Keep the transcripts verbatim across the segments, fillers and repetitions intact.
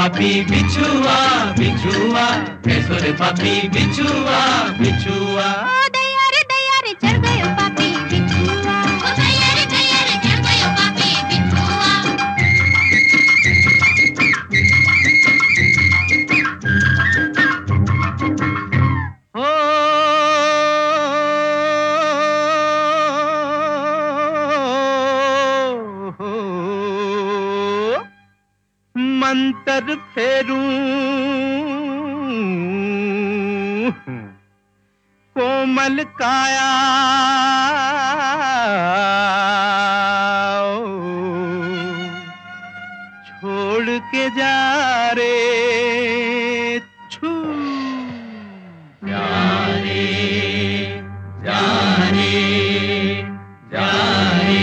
पापी बिछुआ बिछुआ, कैसो रे पापी बिछुआ बिछुआ। ओ दैया रे दैया रे चढ़ गयो पापी बिछुआ, ओ दैया रे दैया रे चढ़ गयो पापी बिछुआ। मंतर फेरूं कोमल काया, छोड़ के जा रे छू, जा रे जा रे जा रे।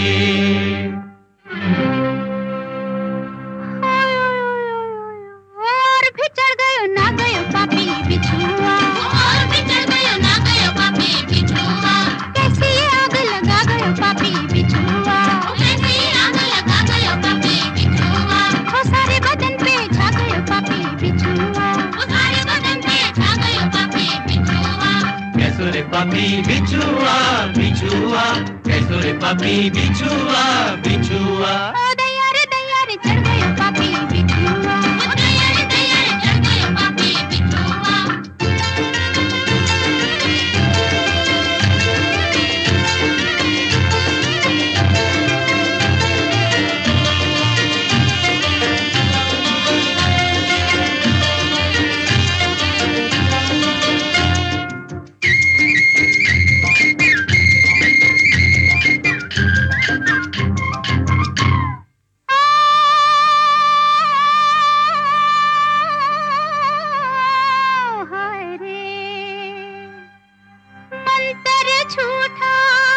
और भी चढ़ गयो ना गयो पापी बिछुआ, और भी चढ़ गयो ना गयो पापी बिछुआ। कैसी आग लगा गयो पापी बिछुआ, कैसी आग लगा गयो पापी बिछुआ। वो सारे बदन पे छा गयो पापी बिछुआ, वो सारे बदन पे छा गयो पापी बिछुआ। कैसो रे पापी बिछुआ बिछुआ, कैसो रे पापी बिछुआ बिछुआ। ओ दैया रे दैया रे चढ़ गयो पापी बिछुआ, ओ दैया रे दैया रे चढ़ गयो पापी बिछुआ। झूठा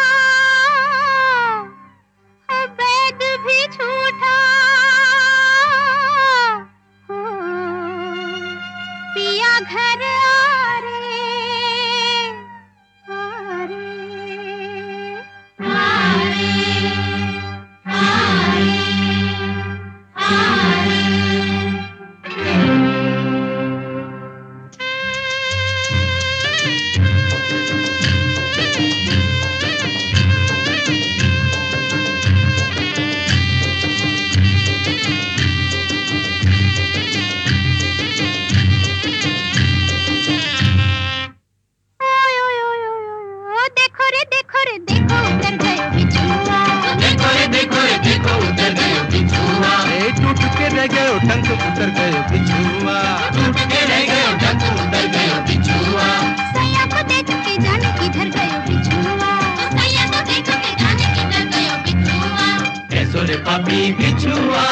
वैद भी झूठा, पिया घर आ रे आ रे आ रे आ रे आ रे। रह गयो टंक उतर गयो बिछुआ, टूट के रह गयो टंक उतर गयो बिछुआ। सैया को देख के जाने किधर गयो बिछुआ, सैया को देख के जाने किधर गयो बिछुआ। कैसो रे पापी बिछुआ